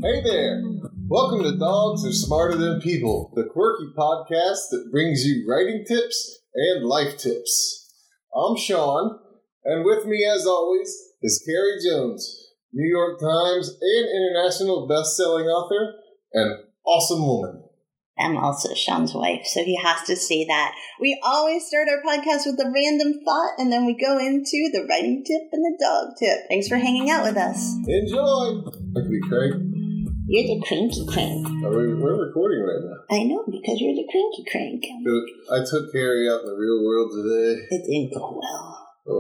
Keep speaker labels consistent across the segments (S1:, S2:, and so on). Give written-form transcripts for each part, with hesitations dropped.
S1: Hey there! Welcome to Dogs Are Smarter Than People, the quirky podcast that brings you writing tips and life tips. I'm Sean, and with me as always is Carrie Jones, New York Times and international best-selling author, and awesome woman.
S2: I'm also Sean's wife, so he has to say that. We always start our podcast with a random thought, and then we go into the writing tip and the dog tip. Thanks for hanging out with us.
S1: Enjoy! Look at me, Craig.
S2: You're the cranky crank.
S1: We're recording right now.
S2: I know, because you're the cranky crank.
S1: I took Carrie out in the real world today.
S2: It didn't go well.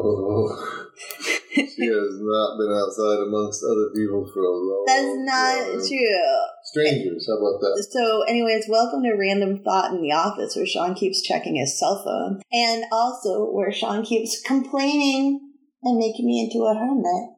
S1: Oh, she has not been outside amongst other people for a long time.
S2: That's not true.
S1: Strangers, how about that?
S2: So, anyways, welcome to Random Thought in the Office, where Sean keeps checking his cell phone, and also where Sean keeps complaining and making me into a hermit.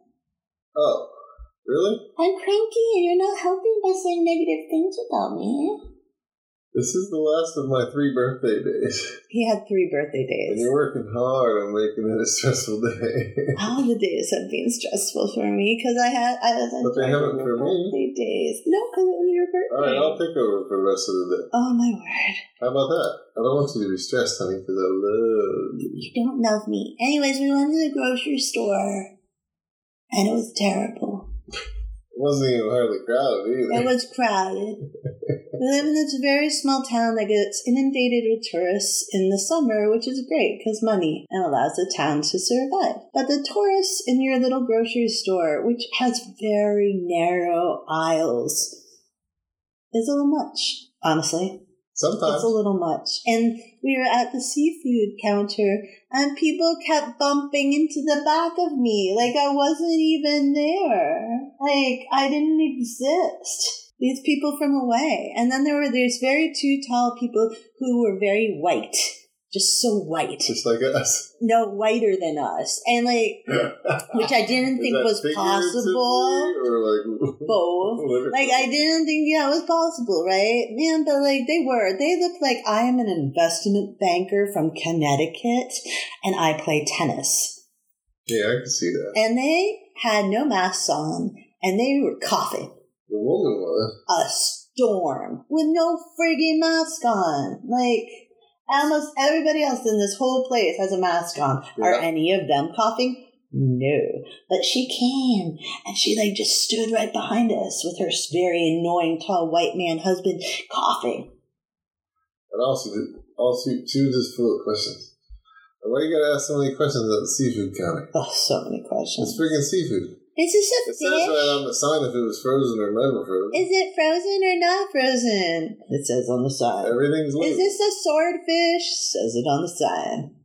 S1: Oh, really?
S2: I'm cranky, and you're not helping by saying negative things about me.
S1: This is the last of my 3 birthday days.
S2: He had 3 birthday days.
S1: And you're working hard on making it a stressful day.
S2: All the days have been stressful for me because I was
S1: But they haven't for
S2: birthday
S1: me.
S2: days. No, because it was your birthday.
S1: All right, I'll take over for the rest of the day.
S2: Oh my word!
S1: How about that? I don't want you to be stressed, honey, because I love you.
S2: You don't love me. Anyways, we went to the grocery store, and it was terrible.
S1: It wasn't even hardly crowded either.
S2: It was crowded. We live in this very small town that gets inundated with tourists in the summer, which is great because money and allows the town to survive. But the tourists in your little grocery store, which has very narrow aisles, is a little much, honestly.
S1: Sometimes.
S2: It's a little much. And we were at the seafood counter, and people kept bumping into the back of me like I wasn't even there. Like I didn't exist. These people from away. And then there were these very 2 tall people who were very white. Just so white.
S1: Just like us.
S2: No, whiter than us. And like, which I didn't think was possible.
S1: Or like
S2: both. Like, I didn't think that was possible, right? Man, but like, they were. They looked like I am an investment banker from Connecticut, and I play tennis.
S1: Yeah, I can see that.
S2: And they had no masks on, and they were coughing.
S1: The woman was.
S2: A storm with no friggin' mask on. Like, almost everybody else in this whole place has a mask on.
S1: Yeah.
S2: Are any of them coughing? No. But she came, and she like just stood right behind us with her very annoying tall white man husband coughing.
S1: And also, she was just full of questions. And why you gotta ask so many questions at the seafood counter?
S2: Oh, so many questions.
S1: It's freaking seafood.
S2: Is this a
S1: It
S2: fish?
S1: says right on the sign if it was frozen or never frozen.
S2: Is it frozen or not frozen? It says on the sign.
S1: Everything's loose.
S2: Is this a swordfish? Says it on the sign.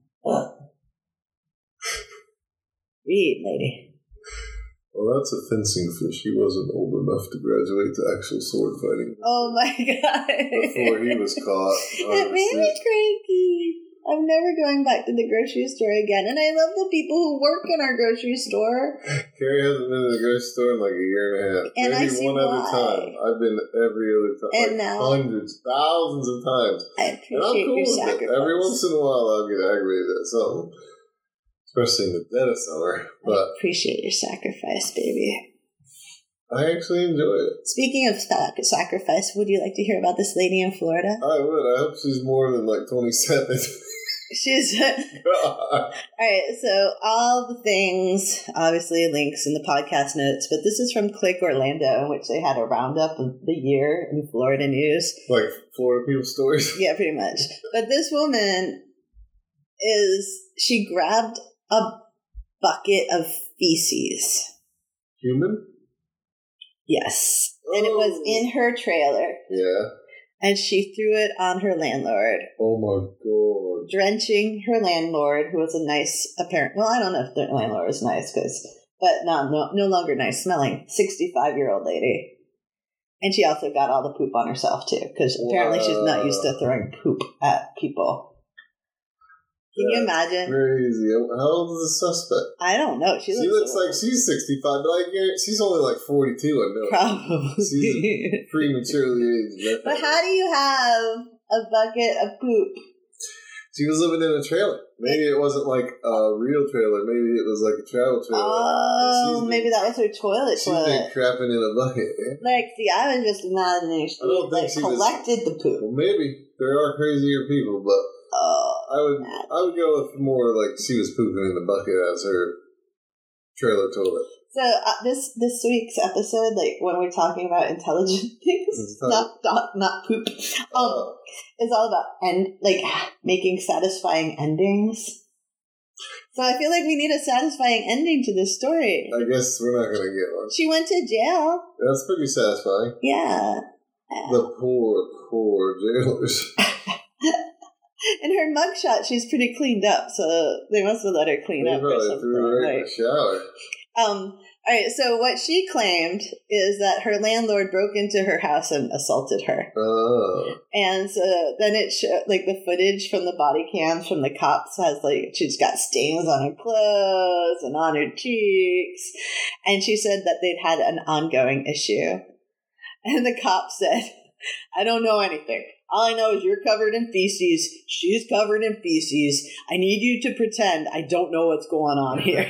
S2: Read, lady.
S1: Well, that's a fencing fish. He wasn't old enough to graduate to actual sword fighting.
S2: Oh my god.
S1: Before he was caught.
S2: It made me cranky. I'm never going back to the grocery store again. And I love the people who work in our grocery store.
S1: Carrie hasn't been in the grocery store in like a year and a half.
S2: And
S1: maybe
S2: I see
S1: one other
S2: why.
S1: time. I've been every other time.
S2: And
S1: like
S2: now,
S1: hundreds, thousands of times.
S2: I
S1: And I'm
S2: appreciate
S1: cool
S2: your
S1: with it.
S2: sacrifice.
S1: Every once in a while I'll get aggravated at something. Especially in the dead of summer.
S2: I
S1: But
S2: appreciate your sacrifice, baby.
S1: I actually enjoy it.
S2: Speaking of sacrifice, would you like to hear about this lady in Florida?
S1: I would. I hope she's more than like 27.
S2: She's...
S1: God.
S2: Alright, so all the things, obviously links in the podcast notes, but this is from Click Orlando, in which they had a roundup of the year in Florida news.
S1: Like Florida people stories?
S2: Yeah, pretty much. But this woman she grabbed a bucket of feces.
S1: Human?
S2: Yes. And it was in her trailer.
S1: Yeah.
S2: And she threw it on her landlord.
S1: Oh my god.
S2: Drenching her landlord, who was a nice, well, I don't know if the landlord was nice, but no longer nice smelling, 65-year-old lady. And she also got all the poop on herself, too, because apparently she's not used to throwing poop at people. Can you imagine?
S1: Crazy. How old is the suspect?
S2: I don't know. She
S1: looks like she's 65, but I guarantee she's only like 42, I know.
S2: Probably.
S1: She's prematurely aged.
S2: But how do you have a bucket of poop?
S1: She was living in a trailer. Maybe it wasn't like a real trailer. Maybe it was like a travel trailer.
S2: Oh, maybe that was her toilet.
S1: She's been crapping in a bucket.
S2: Like, see, I was just imagining she collected the poop.
S1: Well, maybe there are crazier people, but I would go with more like she was pooping in the bucket as her trailer toilet.
S2: So this week's episode, like when we're talking about intelligent things, not poop, is all about making satisfying endings. So I feel like we need a satisfying ending to this story.
S1: I guess we're not gonna get one.
S2: She went to jail.
S1: That's pretty satisfying.
S2: Yeah.
S1: The poor jailers.
S2: In her mugshot, she's pretty cleaned up, so they must have let her clean up or something.
S1: Threw her right in the shower.
S2: All right, so what she claimed is that her landlord broke into her house and assaulted her.
S1: Oh.
S2: And so then it showed, like, the footage from the body cams from the cops has, like, she's got stains on her clothes and on her cheeks. And she said that they'd had an ongoing issue. And the cop said, I don't know anything. All I know is you're covered in feces. She's covered in feces. I need you to pretend I don't know what's going on here.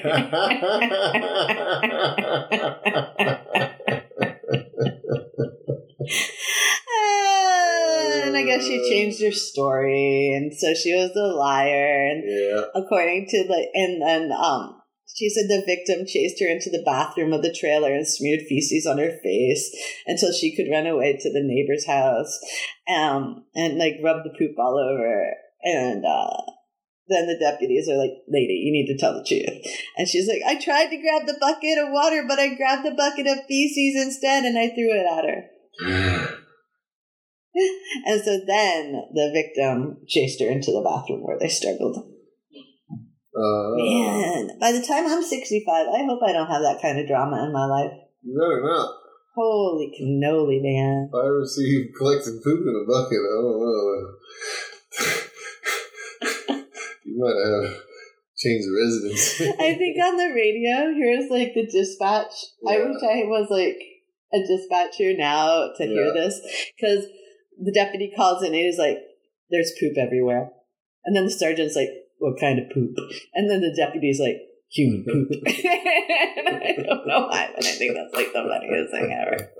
S2: And I guess she changed her story, and so she was a liar. And according to she said the victim chased her into the bathroom of the trailer and smeared feces on her face until she could run away to the neighbor's house, and like rub the poop all over. And then the deputies are like, "Lady, you need to tell the truth." And she's like, "I tried to grab the bucket of water, but I grabbed the bucket of feces instead, and I threw it at her." And so then the victim chased her into the bathroom where they struggled. Man, by the time I'm 65, I hope I don't have that kind of drama in my life.
S1: You better not.
S2: Holy cannoli, man.
S1: If I ever see you collecting poop in a bucket, I don't know. You might have changed residence.
S2: I think on the radio, here's like the dispatch. Yeah. I wish I was like a dispatcher now to hear this, because the deputy calls in and he's like, "There's poop everywhere." And then the sergeant's like, "What kind of poop?" And then the deputy's like, "Human poop." I don't know why, but I think that's like the funniest thing ever.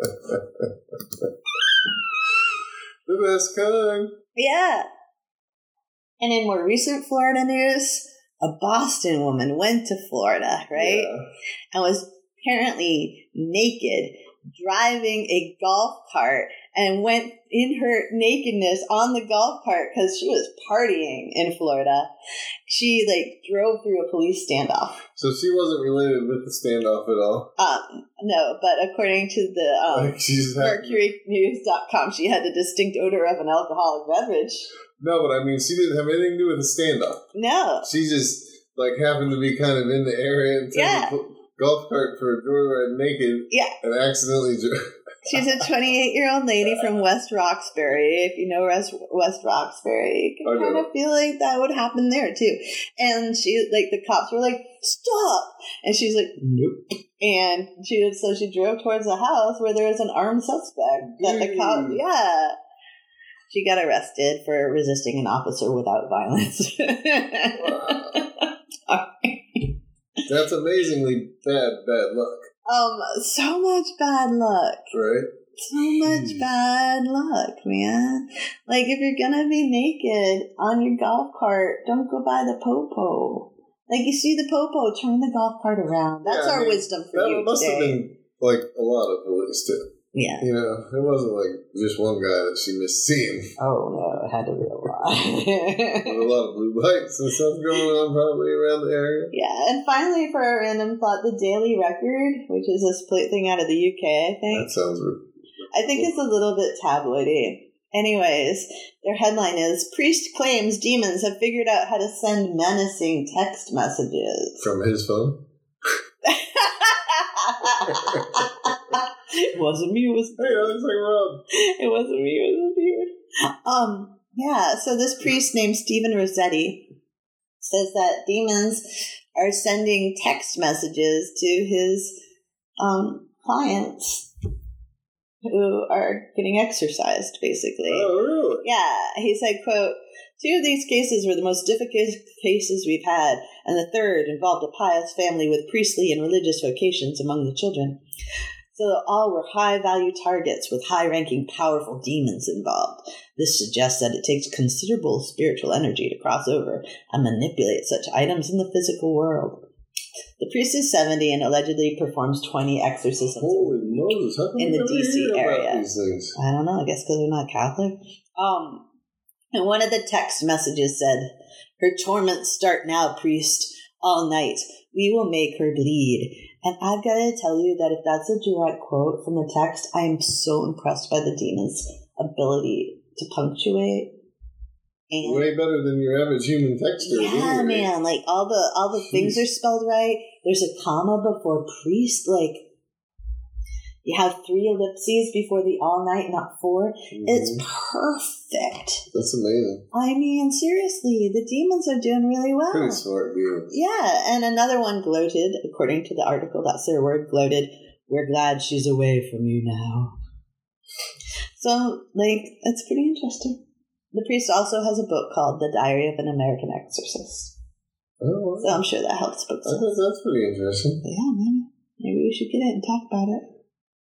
S1: The best kind.
S2: Yeah. And in more recent Florida news, a Boston woman went to Florida, right? Yeah. And was apparently naked, driving a golf cart, and went in her nakedness on the golf cart because she was partying in Florida. She drove through a police standoff.
S1: So she wasn't related with the standoff at all?
S2: No, but according to the MercuryNews.com, she had a distinct odor of an alcoholic beverage.
S1: No, but I mean, she didn't have anything to do with the standoff.
S2: No.
S1: She just happened to be kind of in the area and took the golf cart for a joyride naked. Yeah. And accidentally
S2: She's a 28-year-old lady from West Roxbury. If you know West Roxbury, you can kind of feel like that would happen there too. And she, the cops were like, "Stop!" And she's like, "Nope." And she drove towards the house where there was an armed suspect. That the cop, she got arrested for resisting an officer without violence.
S1: That's amazingly bad luck.
S2: So much bad luck.
S1: Right?
S2: So much bad luck, man. If you're gonna be naked on your golf cart, don't go by the popo. You see the popo, turn the golf cart around. That's our wisdom for you today. That must have been,
S1: a lot of police, too.
S2: Yeah.
S1: You know, it wasn't just one guy that she missed seeing.
S2: Oh, no, it had to be a lot.
S1: There were a lot of blue lights and stuff going on probably around the area.
S2: Yeah, and finally for a random thought, the Daily Record, which is a split thing out of the UK, I think.
S1: That sounds rude.
S2: I think it's a little bit tabloidy. Anyways, their headline is, "Priest claims demons have figured out how to send menacing text messages."
S1: From his phone?
S2: It wasn't me, it was...
S1: Hey, that looks like Rob.
S2: It wasn't me, it was weird. Yeah, so this priest named Stephen Rossetti says that demons are sending text messages to his clients. who are getting exorcised, basically.
S1: Oh, really?
S2: Yeah, he said, quote, 2 of these cases were the most difficult cases we've had, and the third involved a pious family with priestly and religious vocations among the children. So all were high-value targets with high-ranking, powerful demons involved. This suggests that it takes considerable spiritual energy to cross over and manipulate such items in the physical world. The priest is 70 and allegedly performs 20 exorcisms
S1: Holy Moses, how come
S2: in the
S1: we never
S2: D.C.
S1: hear about
S2: area.
S1: these things?
S2: I don't know. I guess because they're not Catholic. And one of the text messages said, "Her torments start now, priest, all night. We will make her bleed." And I've got to tell you that if that's a direct quote from the text, I am so impressed by the demon's ability to punctuate. And
S1: Way better than your average human texter.
S2: yeah,
S1: anyway.
S2: man, like all the things are spelled right. There's a comma before priest. Like you have 3 ellipses before the all night, not 4.
S1: Mhm.
S2: It's perfect.
S1: That's amazing.
S2: I mean, seriously, the demons are doing really well.
S1: Pretty smart demons.
S2: Yeah, and another one gloated, according to the article, that's their word, gloated, "We're glad she's away from you now." So, like, that's pretty interesting. The priest also has a book called The Diary of an American Exorcist.
S1: Oh, wow.
S2: So I'm sure that helps books.
S1: I think that's pretty interesting.
S2: Yeah, maybe we should get it and talk about it.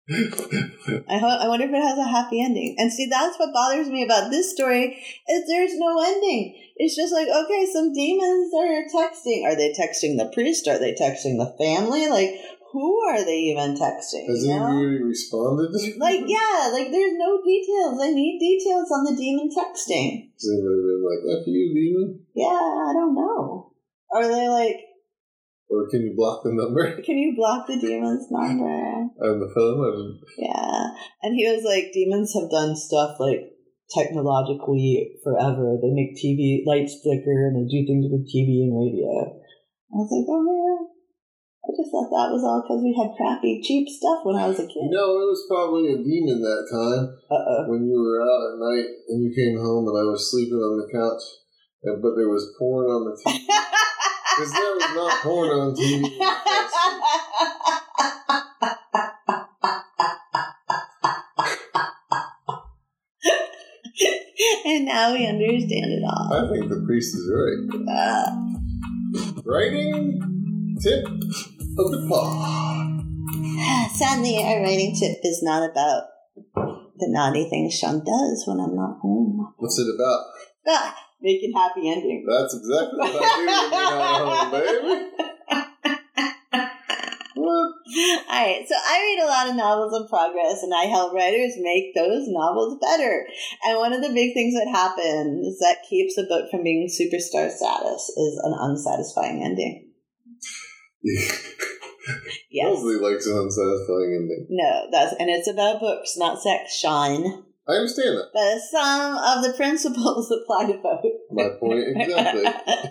S2: I wonder if it has a happy ending. And see, that's what bothers me about this story, is there's no ending. It's just like, okay, some demons are texting. Are they texting the priest? Are they texting the family? Like, who are they even texting?
S1: Has
S2: you know?
S1: anybody responded?
S2: Like, yeah, like there's no details. I need details on the demon texting.
S1: Has anybody been like, "F you, demon"?
S2: Yeah, I don't know. Are they like,
S1: Or can you block the number
S2: can you block the demon's number?
S1: on the phone?
S2: Yeah. And he was like, demons have done stuff like technologically forever. They make TV lights flicker and they do things with TV and radio. I was like, oh man, I just thought that was all because we had crappy, cheap stuff when I was a kid.
S1: No, it was probably a demon that time when you were out at night and you came home and I was sleeping on the couch, but there was porn on the TV. Because there was not porn on TV.
S2: And now we understand it all.
S1: I think the priest is right. Writing tip of the pod.
S2: Sadly, our writing tip is not about the naughty things Sean does when I'm not home.
S1: What's it about?
S2: Making happy endings.
S1: That's exactly what I do when you're not home, baby. What?
S2: Alright, so I read a lot of novels in progress and I help writers make those novels better. And one of the big things that happens that keeps a book from being superstar status is an unsatisfying ending. Yes.
S1: Nobody likes an unsatisfying ending.
S2: No, and it's about books, not sex, Sean.
S1: I understand that.
S2: But some of the principles apply to both.
S1: My point exactly.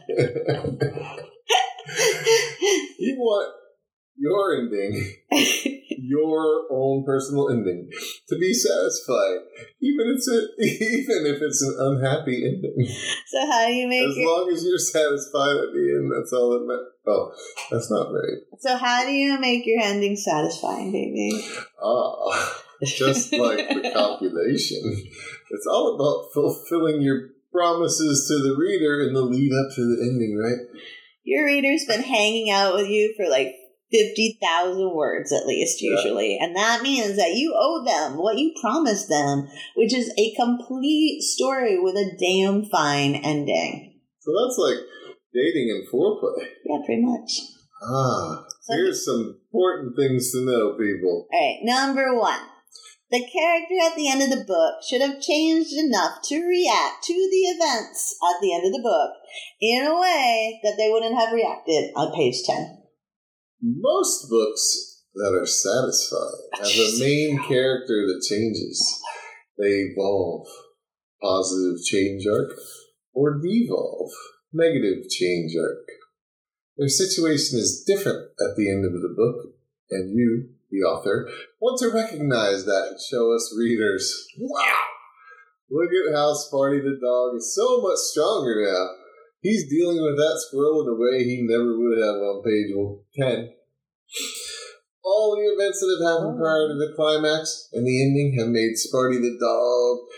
S1: You want your ending, your own personal ending, to be satisfying, even if it's an unhappy ending.
S2: So how do you make
S1: as long as you're satisfied at the end, that's all that matters. Oh, that's not right.
S2: So how do you make your ending satisfying, baby?
S1: Just like the copulation. It's all about fulfilling your promises to the reader in the lead up to the ending, right?
S2: Your reader's been hanging out with you for like 50,000 words at least, usually. Yeah. And that means that you owe them what you promised them, which is a complete story with a damn fine ending.
S1: So that's like dating and foreplay.
S2: Yeah, pretty much.
S1: So here's some important things to know, people.
S2: All right, number 1. The character at the end of the book should have changed enough to react to the events at the end of the book in a way that they wouldn't have reacted on page 10.
S1: Most books that are satisfied have a main character that changes. They evolve. Positive change arc or devolve. Negative change arc. Their situation is different at the end of the book, and you, the author, want to recognize that and show us readers, wow, look at how Sparty the dog is so much stronger now. He's dealing with that squirrel in a way he never would have on page 10. all the events that have happened prior to the climax and the ending have made Sparty the dog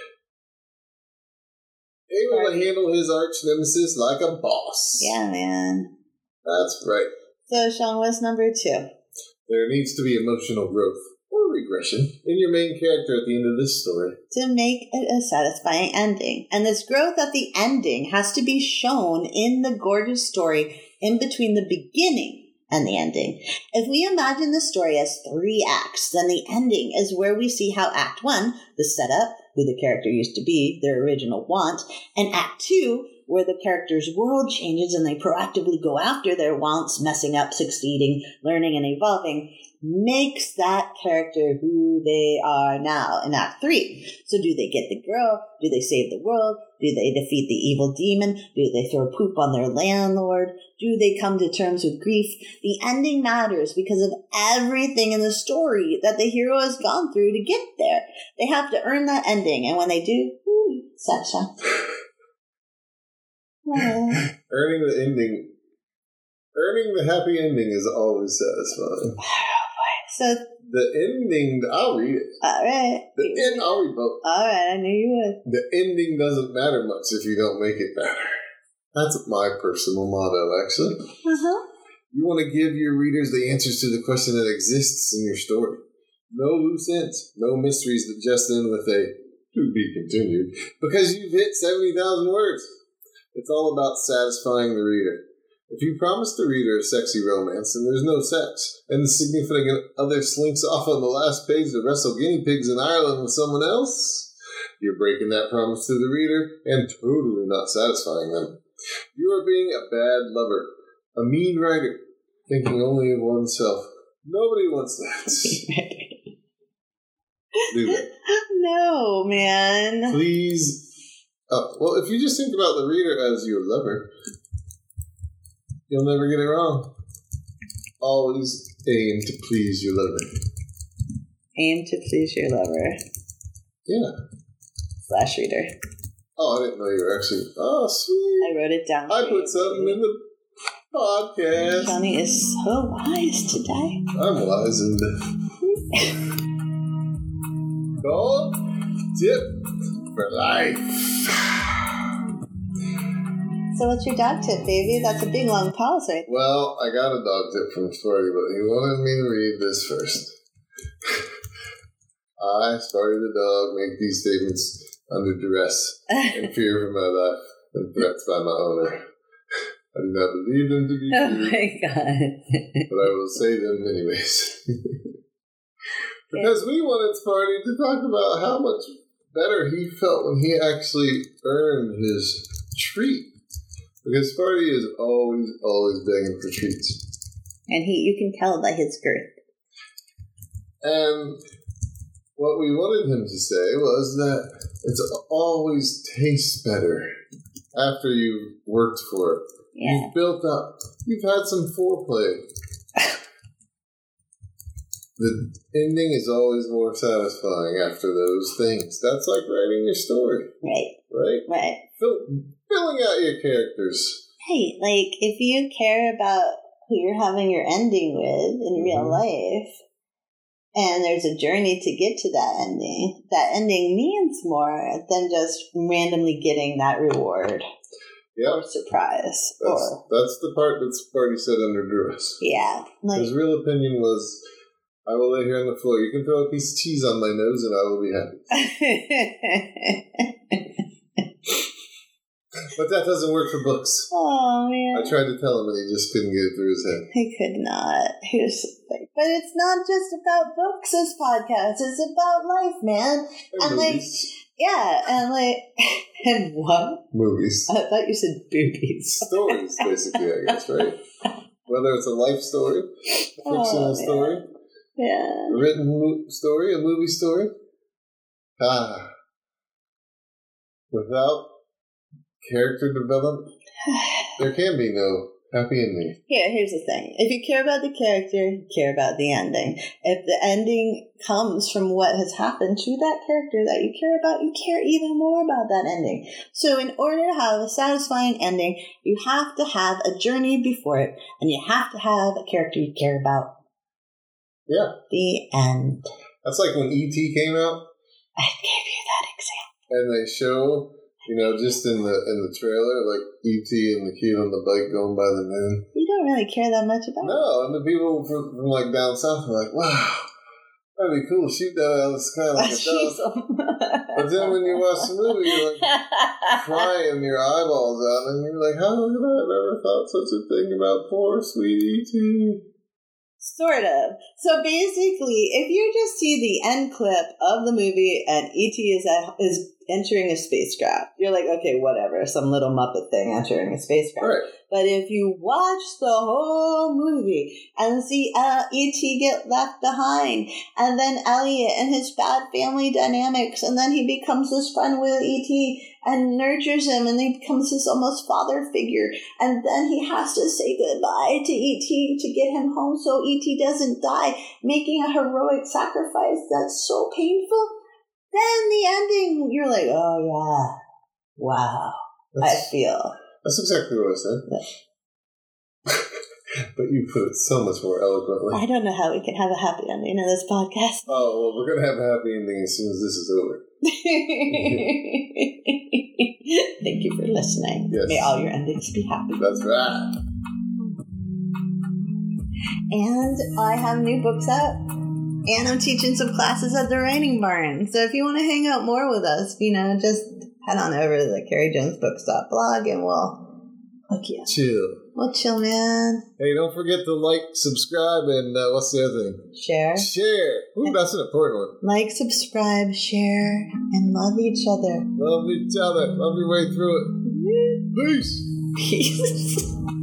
S1: able to handle his arch nemesis like a boss.
S2: Yeah, man.
S1: That's right.
S2: So, Sean, what's number 2?
S1: There needs to be emotional growth or regression in your main character at the end of this story.
S2: To make it a satisfying ending. And this growth at the ending has to be shown in the gorgeous story in between the beginning and the ending. If we imagine the story as 3 acts, then the ending is where we see how Act 1, the setup, who the character used to be, their original want, and Act 2, where the character's world changes and they proactively go after their wants, messing up, succeeding, learning, and evolving, makes that character who they are now in Act 3. So do they get the girl? Do they save the world? Do they defeat the evil demon? Do they throw poop on their landlord? Do they come to terms with grief? The ending matters because of everything in the story that the hero has gone through to get there. They have to earn that ending, and when they do, Sasha.
S1: Earning the happy ending is always satisfying.
S2: So
S1: the ending, I'll read it.
S2: All right.
S1: I'll read both.
S2: All right, I knew you would.
S1: The ending doesn't matter much if you don't make it better. That's my personal motto, actually.
S2: Uh-huh.
S1: You want to give your readers the answers to the question that exists in your story. No loose ends, no mysteries that just end with a to be continued, because you've hit 70,000 words. It's all about satisfying the reader. If you promise the reader a sexy romance and there's no sex, and the significant other slinks off on the last page to wrestle guinea pigs in Ireland with someone else, you're breaking that promise to the reader and totally not satisfying them. You are being a bad lover, a mean writer, thinking only of oneself. Nobody wants that. Do that.
S2: No, man.
S1: Please. Well, if you just think about the reader as your lover, you'll never get it wrong. Always aim to please your lover.
S2: Aim to please your lover.
S1: Yeah.
S2: / reader.
S1: Oh, I didn't know you were actually... Oh, sweet.
S2: I wrote it down.
S1: I put something in the podcast.
S2: Johnny is so wise today.
S1: I'm wise and... Dog tip for life.
S2: So what's your dog tip, baby? That's a big, long pause right there.
S1: Well, I got a dog tip from Sparty, but he wanted me to read this first. I, Sparty the dog, make these statements under duress and fear for my life and threats by my owner. I do not believe them to be true.
S2: Oh my God.
S1: But I will say them anyways. Because we wanted Sparty to talk about how much better he felt when he actually earned his treat. Because Sparty is always begging for treats.
S2: And you can tell by his girth.
S1: And what we wanted him to say was that it always tastes better after you've worked for it.
S2: Yeah.
S1: You've built up. You've had some foreplay. The ending is always more satisfying after those things. That's like writing your story. Right? Filling out your characters.
S2: Hey, like, if you care about who you're having your ending with in real life, and there's a journey to get to that ending means more than just randomly getting that reward.
S1: Yep.
S2: Or surprise.
S1: That's the part that Sparty said under duress.
S2: Yeah.
S1: His real opinion was, I will lay here on the floor. You can throw a piece of cheese on my nose and I will be happy. But that doesn't work for books.
S2: Oh, man.
S1: I tried to tell him and he just couldn't get it through his head.
S2: He could not. But it's not just about books, this podcast. It's about life, man.
S1: And movies.
S2: And what?
S1: Movies.
S2: I thought you said boobies.
S1: Stories, basically, I guess, right? Whether it's a life story, a fictional story, a written story, a movie story. Without character development, there can be no happy ending.
S2: Here's the thing. If you care about the character, you care about the ending. If the ending comes from what has happened to that character that you care about, you care even more about that ending. So in order to have a satisfying ending, you have to have a journey before it, and you have to have a character you care about.
S1: Yeah.
S2: The end.
S1: That's like when E.T. came out.
S2: I gave you that example.
S1: And they show, just in the trailer, like E.T. and the kid on the bike going by the moon.
S2: You don't really care that much about it.
S1: No, and the people from like down south are like, wow, that'd be cool to shoot that out of the sky like a dove. But then when you watch the movie, you're like crying your eyeballs out, and you're like, how could I have ever thought such a thing about poor sweet E.T.?
S2: Sort of. So basically, if you just see the end clip of the movie and E.T. is entering a spacecraft, you're like, okay, whatever, some little Muppet thing entering a spacecraft.
S1: Right.
S2: But if you watch the whole movie and see E.T. get left behind, and then Elliot and his bad family dynamics, and then he becomes this friend with E.T. and nurtures him, and he becomes this almost father figure, and then he has to say goodbye to E.T. to get him home so E.T. doesn't die, making a heroic sacrifice that's so painful. Then the ending, you're like, oh yeah, wow, I feel.
S1: That's exactly what I said. But you put it so much more eloquently.
S2: I don't know how we can have a happy ending in this podcast.
S1: Oh, well, we're going to have a happy ending as soon as this is over.
S2: Thank you for listening.
S1: Yes.
S2: May all your endings be happy.
S1: That's right.
S2: And I have new books out. And I'm teaching some classes at the Writing Barn. So if you want to hang out more with us, just head on over to the CarrieJonesBooks.blog and we'll hook you.
S1: Chill.
S2: We'll chill, man.
S1: Hey, don't forget to like, subscribe, and what's the other thing?
S2: Share.
S1: Share. Ooh, that's an important one.
S2: Like, subscribe, share, and love each other.
S1: Love each other. Love your way through it. Peace.
S2: Peace.